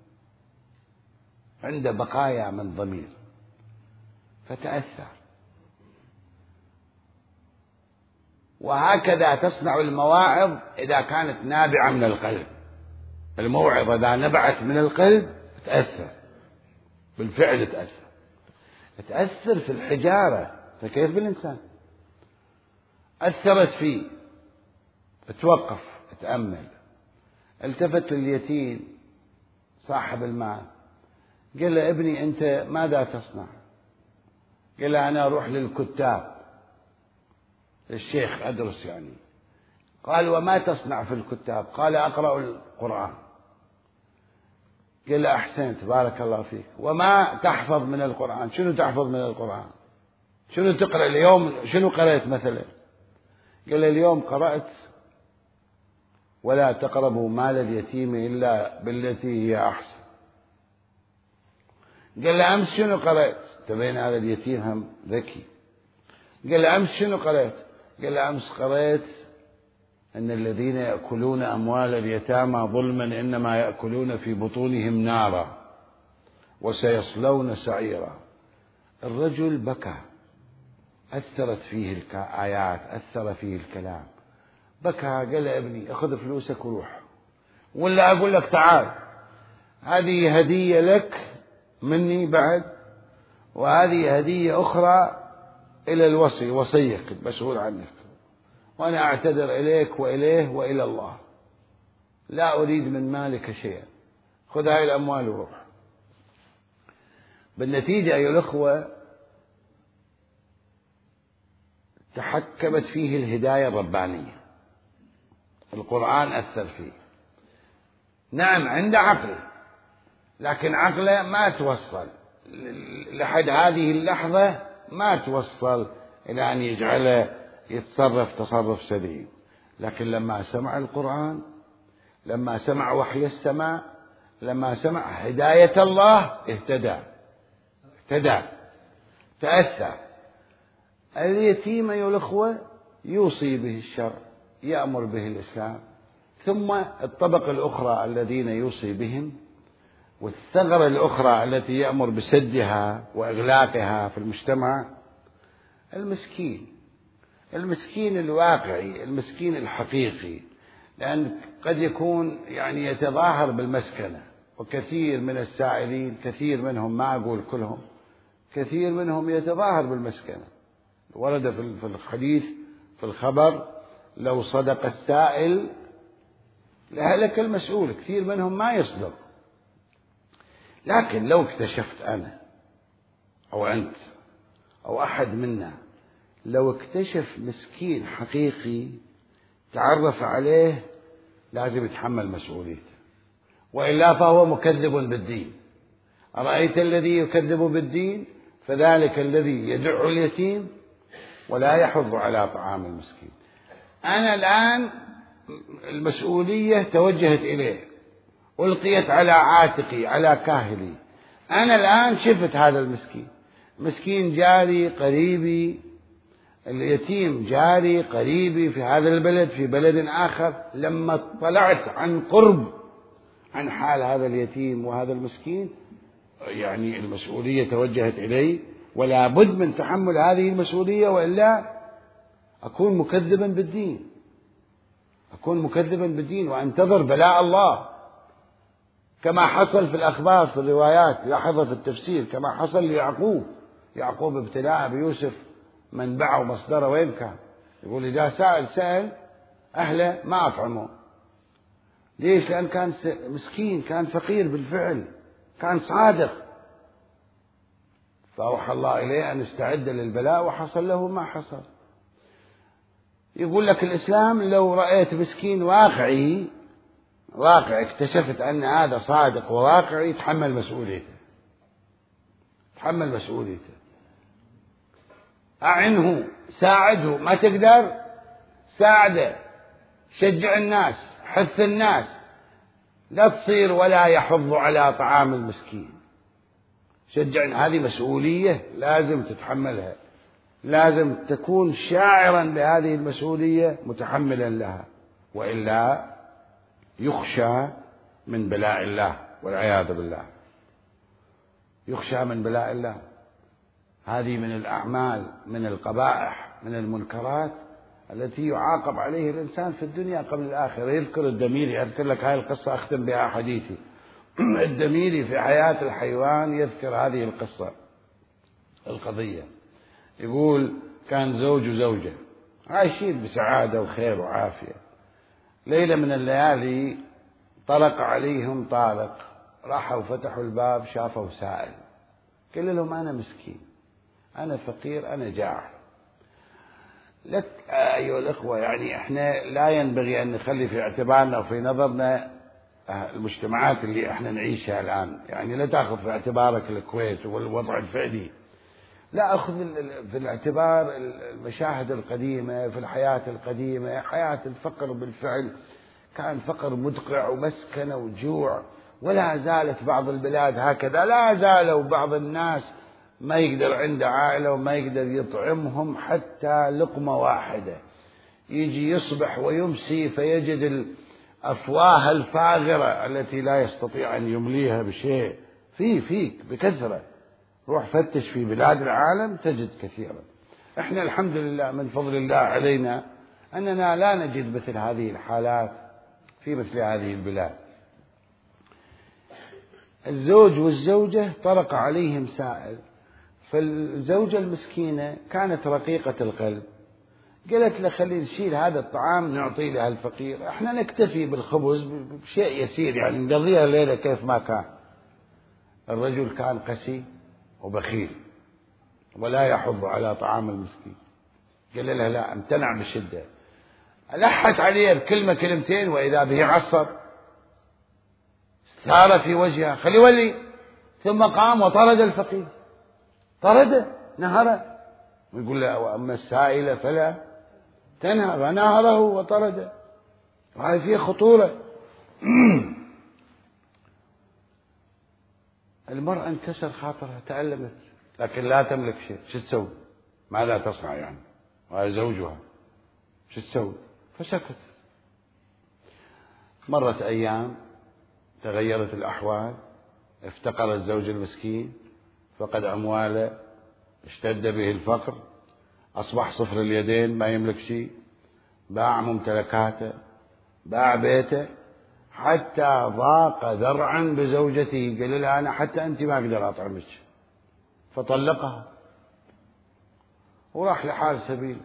عنده بقايا من ضمير، فتأثر. وهكذا تصنع المواعظ إذا كانت نابعة من القلب. الموعظة إذا نبعت من القلب تأثر، بالفعل تأثر، تأثر في الحجارة، فكيف بالإنسان؟ أثرت فيه. توقف، تأمل. التفت لليتيم صاحب المال، قال له ابني أنت ماذا تصنع؟ قال له أنا أروح للكتاب، الشيخ أدرس يعني. قال وما تصنع في الكتاب؟ قال أقرأ القرآن. قال له أحسنت، بارك الله فيك. وما تحفظ من القرآن؟ شنو تحفظ من القرآن؟ شنو تقرأ اليوم؟ شنو قرأت مثلا؟ قال له اليوم قرأت ولا تقربوا مال اليتيم إلا بالتي هي أحسن. قال له أمس شنو قرأت؟ تبين هذا اليتيم هم ذكي. قال له أمس شنو قرأت؟ قال له أمس قرأت أن الذين يأكلون أموال اليتامى ظلما إنما يأكلون في بطونهم نارا وسيصلون سعيرا. الرجل بكى، أثرت فيه الآيات، أثر فيه الكلام، بكى. قال له ابني أخذ فلوسك وروح، ولا أقول لك تعال، هذه هدية لك مني بعد، وهذه هدية أخرى إلى الوصي، وصيك مسؤول عنك، وأنا أعتذر إليك وإليه وإلى الله، لا أريد من مالك شيئا، خذ هاي الأموال وروح. بالنتيجة أيها الأخوة تحكمت فيه الهداية الربانية، القرآن أثر فيه. نعم عنده عقل، لكن عقله ما توصل لحد هذه اللحظة، ما توصل إلى أن يجعله يتصرف تصرف سليم. لكن لما سمع القرآن، لما سمع وحي السماء، لما سمع هداية الله، اهتدى تأثر. اليتيم أيها الأخوة يوصي به الشرع، يأمر به الإسلام، ثم الطبقة الأخرى الذين يوصي بهم، والثغرة الأخرى التي يأمر بسدها وإغلاقها في المجتمع، المسكين الواقعي، المسكين الحقيقي. لأن قد يكون يعني يتظاهر بالمسكنة، وكثير من السائلين، كثير منهم، ما أقول كلهم، كثير منهم يتظاهر بالمسكنة. ورد في الحديث في الخبر: لو صدق السائل لهلك المسؤول. كثير منهم ما يصدق. لكن لو اكتشفت أنا أو أنت أو أحد منا، لو اكتشف مسكين حقيقي تعرف عليه، لازم يتحمل مسؤوليته، وإلا فهو مكذب بالدين. أرأيت الذي يكذب بالدين؟ فذلك الذي يدع اليتيم ولا يحض على طعام المسكين. أنا الآن المسؤولية توجهت إليه، ألقيت على عاتقي، على كاهلي. أنا الآن شفت هذا المسكين، مسكين جاري قريبي، اليتيم جاري قريبي في هذا البلد، في بلد آخر. لما اطلعت عن قرب عن حال هذا اليتيم وهذا المسكين، يعني المسؤولية توجهت إلي، ولا بد من تحمل هذه المسؤولية، وإلا أكون مكذبا بالدين، وأنتظر بلاء الله، كما حصل في الأخبار في الروايات، لاحظ في التفسير، كما حصل ليعقوب ابتلاء بيوسف، منبعه ومصدره وين كان؟ يقول إذا سأل أهله ما أطعمه. ليش؟ لأن كان مسكين، كان فقير بالفعل، كان صادق، فأوحى الله إليه أن استعد للبلاء، وحصل له ما حصل. يقول لك الإسلام: لو رأيت مسكين واقعي اكتشفت أن هذا صادق وواقعي، يتحمل مسؤوليته. أعنه، ساعده، ما تقدر ساعده، شجع الناس، حث الناس، لا تصير ولا يحض على طعام المسكين. شجع، هذه مسؤولية لازم تتحملها، لازم تكون شاعرا بهذه المسؤولية، متحملا لها، وإلا يخشى من بلاء الله، والعياذ بالله. يخشى من بلاء الله. هذه من الأعمال، من القبائح، من المنكرات التي يعاقب عليه الإنسان في الدنيا قبل الآخرة. يذكر الدميري، أذكر لك هذه القصة أختم بها حديثي. الدميري في حياة الحيوان يذكر هذه القضية. يقول: كان زوج وزوجة عايشين بسعادة وخير وعافية. ليلة من الليالي طرق عليهم طارق، راحوا فتحوا الباب، شافوا سائل، قال لهم: أنا مسكين، أنا فقير، أنا جائع. لك أيها الأخوة، يعني إحنا لا ينبغي أن نخلي في اعتبارنا وفي نظرنا المجتمعات اللي إحنا نعيشها الآن. يعني لا تأخذ في اعتبارك الكويت والوضع الفعلي، لا، أخذ في الاعتبار المشاهد القديمة في الحياة القديمة. حياة الفقر بالفعل كان فقر مدقع ومسكنة وجوع، ولا زالت بعض البلاد هكذا. لا زالوا بعض الناس ما يقدر عنده عائلة وما يقدر يطعمهم حتى لقمة واحدة. يجي يصبح ويمسي فيجد الأفواه الفاغرة التي لا يستطيع أن يمليها بشيء. فيك بكثرة. روح فتش في بلاد العالم تجد كثيرا. احنا الحمد لله من فضل الله علينا أننا لا نجد مثل هذه الحالات في مثل هذه البلاد. الزوج والزوجة طرق عليهم سائل، فالزوجة المسكينة كانت رقيقة القلب، قالت له: خلينا نشيل هذا الطعام نعطيه لها الفقير، احنا نكتفي بالخبز بشيء يسير، يعني نقضيها الليلة كيف ما كان. الرجل كان قسي وبخيل ولا يحض على طعام المسكين. قال لها: لا، امتنع بشدة. ألحت عليه بكلمة كلمتين وإذا به عصر، ثار في وجهها خلي ولي، ثم قام وطرد الفقير، طرده نهره، ويقول له وأما السائل فلا تنهر، فنهره وطرده، وهذه فيه خطورة. المرأة انكسر خاطرها، تألمت، لكن لا تملك شيء، شو تسوي؟ ماذا تصنع يعني؟ وهذا زوجها، شو تسوي؟ فسكت. مرت أيام، تغيرت الأحوال، افتقر الزوج المسكين، فقد أمواله، اشتد به الفقر، أصبح صفر اليدين، ما يملك شيء، باع ممتلكاته، باع بيته، حتى ضاق ذرعا بزوجته، قال لها أنا حتى أنت ما أقدر أطعمك، فطلقها وراح لحال سبيل.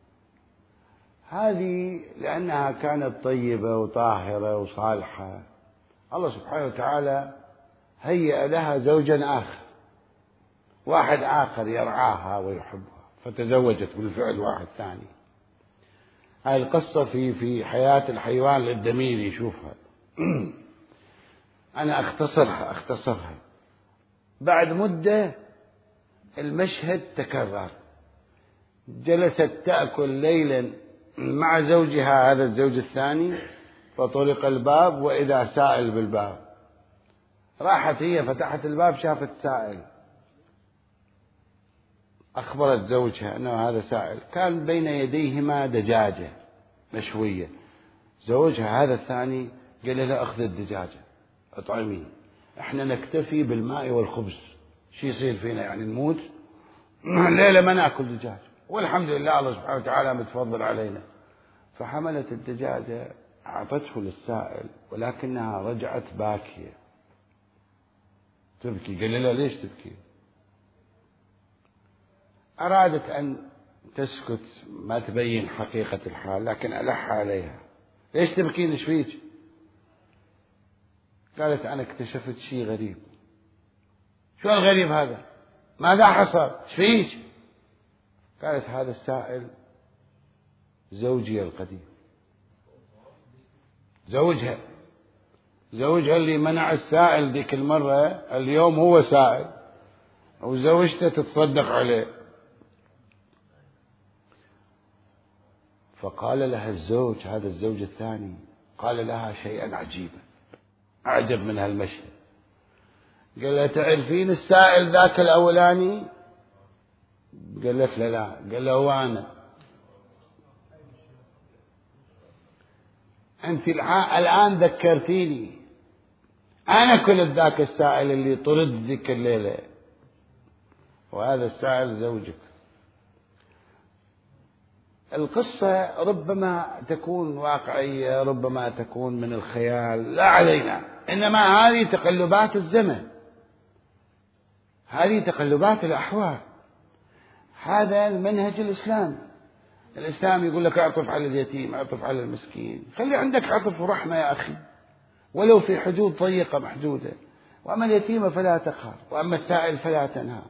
هذه لأنها كانت طيبة وطاهرة وصالحة، الله سبحانه وتعالى هيأ لها زوجا آخر، واحد آخر يرعاها ويحبها، فتزوجت بالفعل واحد ثاني. هذه القصة في حياة الحيوان للدميري، يشوفها. أنا أختصرها. بعد مدة المشهد تكرر، جلست تأكل ليلا مع زوجها هذا الزوج الثاني، فطرق الباب وإذا سائل بالباب، راحت هي فتحت الباب، شافت سائل، أخبرت زوجها أنه هذا سائل، كان بين يديهما دجاجة مشوية. زوجها هذا الثاني قال له أخذ الدجاجة أطعمي، إحنا نكتفي بالماء والخبز، شو يصير فينا يعني نموت؟ الليلة ما نأكل دجاج، والحمد لله الله سبحانه وتعالى متفضل علينا. فحملت الدجاجة أعطته للسائل، ولكنها رجعت باكية تبكي. قال لها ليش تبكي؟ أرادت أن تسكت ما تبين حقيقة الحال، لكن ألح عليها، ليش تبكين ايش فيك؟ قالت أنا اكتشفت شيء غريب. شو الغريب هذا؟ ماذا حصل؟ ايش فيك؟ قالت هذا السائل زوجي القديم، زوجها اللي منع السائل ذيك المرة، اليوم هو سائل وزوجته تتصدق عليه. فقال لها الزوج، هذا الزوج الثاني، قال لها شيئا عجيبا، أعجب من هالمشهد. قال لها تعرفين السائل ذاك الأولاني؟ قالت له لا. قال له هو أنا. أنت الآن ذكرتيني، أنا كنت ذاك السائل اللي طرد ذيك الليلة، وهذا السائل زوجك. القصة ربما تكون واقعية، ربما تكون من الخيال، لا علينا، إنما هذه تقلبات الزمن، هذه تقلبات الأحوال، هذا المنهج الإسلامي. الإسلام يقول لك اعطف على اليتيم، اعطف على المسكين، خلي عندك عطف ورحمة يا أخي، ولو في حدود ضيقة محدودة. وأما اليتيم فلا تقهر، وأما السائل فلا تنهر.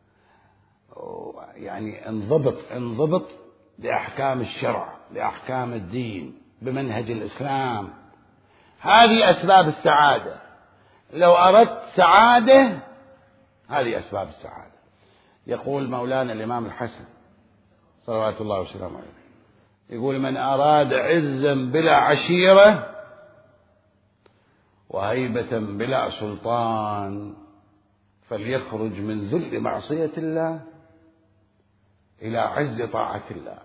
يعني انضبط بأحكام الشرع، بأحكام الدين، بمنهج الإسلام. هذه أسباب السعادة. لو أردت سعادة، هذه أسباب السعادة. يقول مولانا الإمام الحسن صلوات الله وسلامه عليه، يقول من أراد عزا بلا عشيرة وهيبة بلا سلطان فليخرج من ذل معصية الله إلى عز طاعة الله،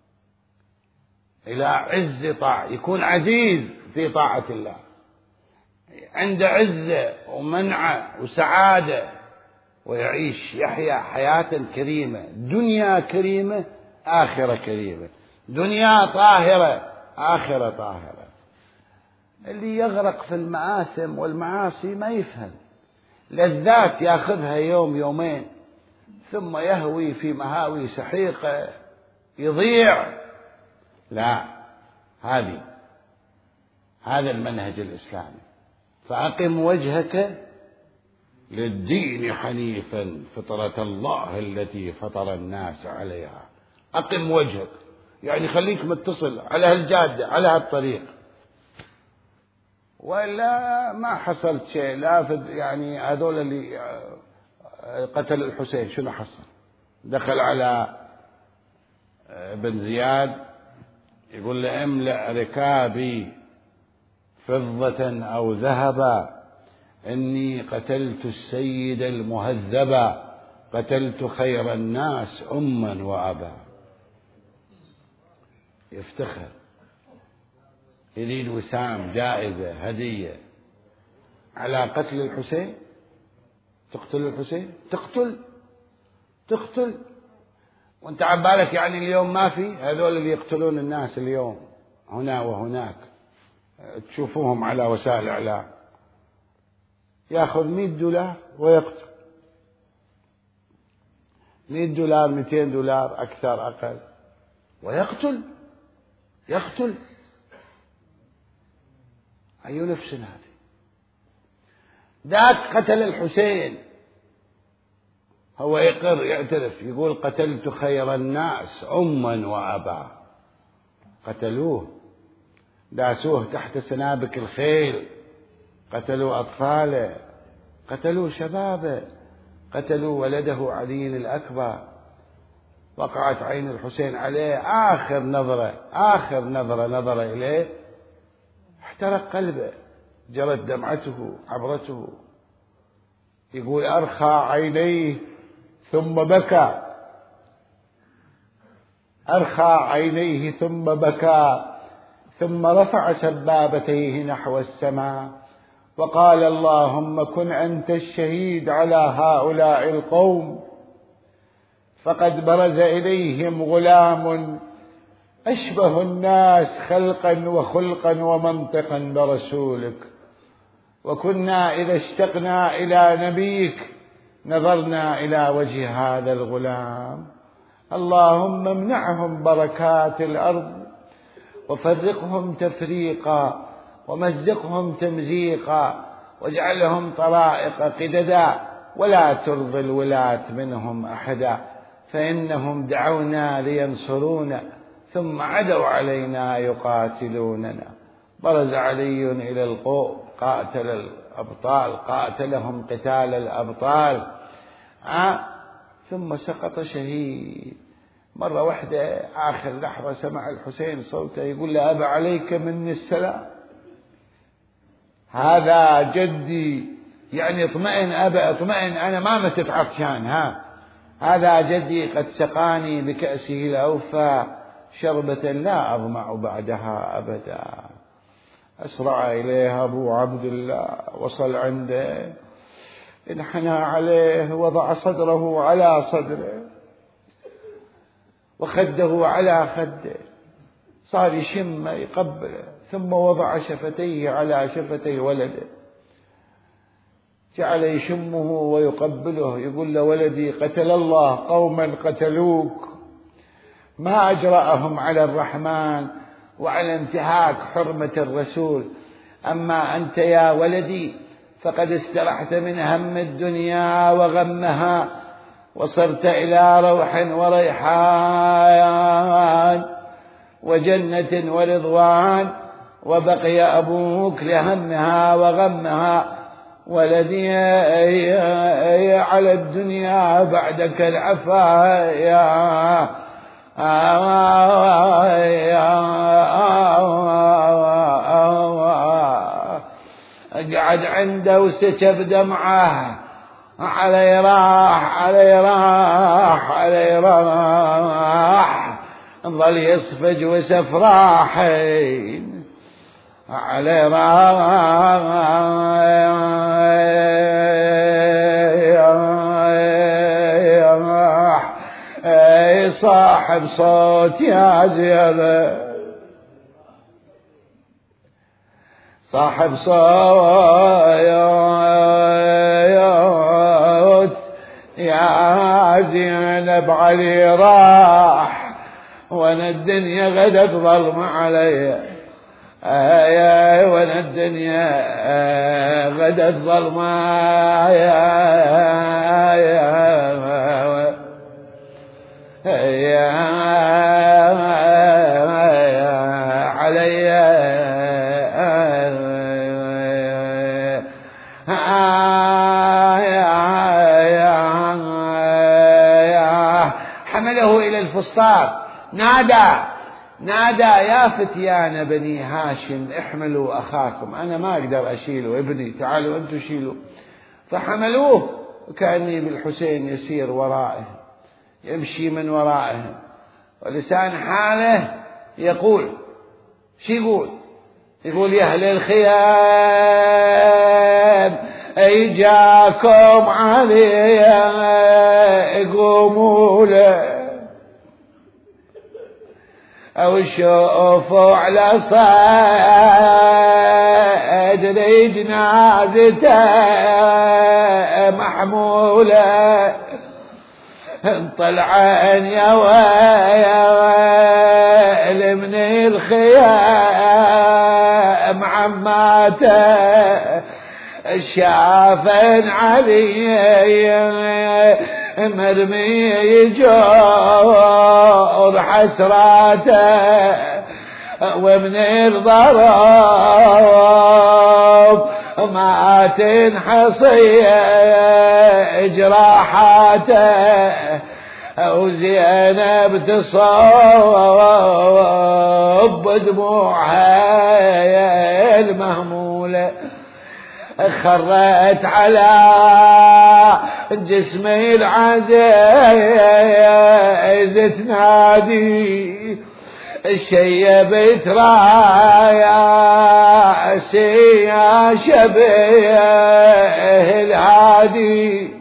إلى عز طاعة، يكون عزيز في طاعة الله، عنده عزة ومنعة وسعادة، ويعيش يحيا حياة كريمة، دنيا كريمة آخرة كريمة، دنيا طاهرة آخرة طاهرة. اللي يغرق في المآثم والمعاصي ما يفهم، لذات ياخذها يوم يومين ثم يهوي في مهاوي سحيقة يضيع. لا، هذا المنهج الإسلامي. فأقم وجهك للدين حنيفا فطرة الله التي فطر الناس عليها. أقم وجهك يعني خليك متصل على هالجادة، على هالطريق، ولا ما حصلت شيء. لا يعني هذول اللي قتل الحسين شنو حصل؟ دخل على بن زياد يقول له املأ ركابي فضة أو ذهبا، إني قتلت السيد المهذبا، قتلت خير الناس أما وأبا. يفتخر، يريد وسام، جائزة، هدية على قتل الحسين. تقتل الحسين؟ تقتل وانت عبالك يعني اليوم ما في هذول اللي يقتلون الناس اليوم هنا وهناك، تشوفوهم على وسائل الإعلام، يأخذ $100 ويقتل. $100 $200 أكثر أقل، ويقتل. أي نفس هذه؟ ذاك قتل الحسين، هو يقر يعترف يقول قتلت خير الناس أما وأبا. قتلوه، داسوه تحت سنابك الخيل، قتلوا أطفاله، قتلوا شبابه، قتلوا ولده علي الأكبر. وقعت عين الحسين عليه، آخر نظرة نظر إليه احترق قلبه، جرت دمعته عبرته. يقول أرخى عينيه ثم بكى، أرخى عينيه ثم بكى، ثم رفع سبابتيه نحو السماء وقال اللهم كن أنت الشهيد على هؤلاء القوم، فقد برز إليهم غلام أشبه الناس خلقا وخلقا ومنطقا برسولك، وكنا إذا اشتقنا إلى نبيك نظرنا إلى وجه هذا الغلام. اللهم امنعهم بركات الأرض، وفرقهم تفريقا، ومزقهم تمزيقا، واجعلهم طرائق قددا، ولا ترضي الولاة منهم أحدا، فإنهم دعونا لينصرونا ثم عدوا علينا يقاتلوننا. برز علي إلى القوم، قاتل الأبطال، قاتلهم قتال الأبطال، ثم سقط شهيد. مرة واحدة آخر لحظة سمع الحسين صوته يقول له أبا عليك مني السلام، هذا جدي، يعني اطمئن أبا اطمئن، أنا ما متت عطشان، هذا جدي قد سقاني بكأسه الأوفى شربة لا أظمأ بعدها أبدا. أسرع إليه أبو عبد الله، وصل عنده، انحنى عليه، وضع صدره على صدره وخده على خده، صار يشم يقبله، ثم وضع شفتيه على شفتي ولده، جعل يشمه ويقبله، يقول له ولدي قتل الله قوما قتلوك، ما أجرأهم على الرحمن وعلى انتهاك حرمة الرسول، أما أنت يا ولدي فقد استرحت من هم الدنيا وغمها، وصرت إلى روح وريحان وجنة ورضوان، وبقي أبوك لهمها وغمها. ولدي على الدنيا بعدك العفايا، قعد عنده وسكب دمعه، علي راح ظل يصفج وسفراحين، علي راح صاحب صوت يا زينب، صاحب صوت يا زينب، علي راح وانا الدنيا غدت ظلم علي، وانا الدنيا غدت ظلم الفسطاط نادى يا فتيان بني هاشم احملوا أخاكم، أنا ما أقدر أشيله ابني، تعالوا أنتم شيلوا. فحملوه وكأني بالحسين يسير ورائه، يمشي من ورائه، ولسان حاله يقول شو يقول يا أهل الخيام أيجاكم علي قوموا له أو شوفوا على صدري جنازته محمولة طلعن يا ويل من الخيام عماته شافن علي مرمي جور حسراته ومن الضرب ما تنحصي جراحاته وزينب تصب دموعها المهمولة خرت على جسمي العزيز تنادي شيبت راياسي يا شبيه الهادي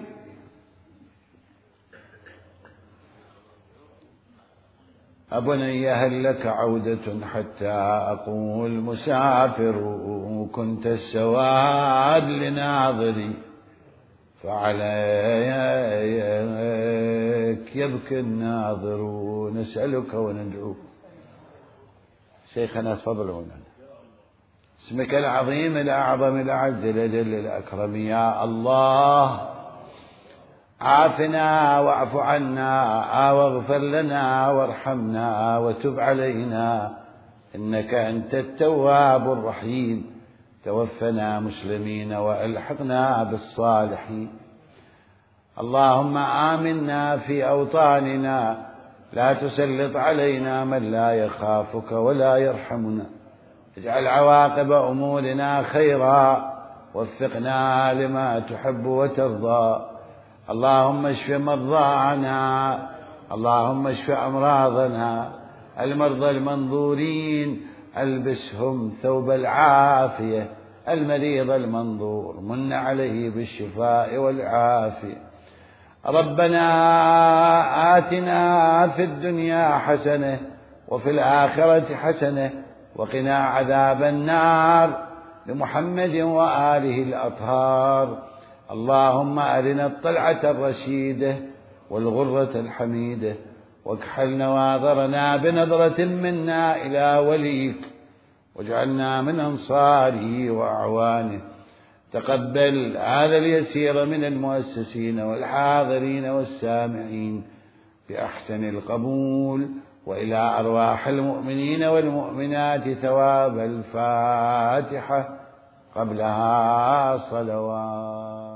أبني هل لك عودة حتى أقول مسافر كنت السواد لناظري فعليك يبكي الناظر نسألك وندعوك. شيخنا تفضل هنا. اسمك العظيم الأعظم الأعز الأجل الأكرم يا الله عافنا واعف عنا واغفر لنا وارحمنا وتب علينا إنك أنت التواب الرحيم. توفنا مسلمين وألحقنا بالصالحين. اللهم آمنا في أوطاننا لا تسلط علينا من لا يخافك ولا يرحمنا. اجعل عواقب أمورنا خيرا وفقنا لما تحب وترضى. اللهم اشف مرضانا، اللهم اشف أمراضنا، المرضى المنظورين ألبسهم ثوب العافية، المريض المنظور من عليه بالشفاء والعافية. ربنا آتنا في الدنيا حسنة وفي الآخرة حسنة وقنا عذاب النار لمحمد وآله الأطهار. اللهم أرنا الطلعة الرشيدة والغرة الحميدة واكحل نواظرنا بنظرة منا إلى وليك واجعلنا من أنصاره وأعوانه. تقبل هذا اليسير من المؤسسين والحاضرين والسامعين بأحسن القبول، وإلى أرواح المؤمنين والمؤمنات ثواب الفاتحة قبلها صلوات.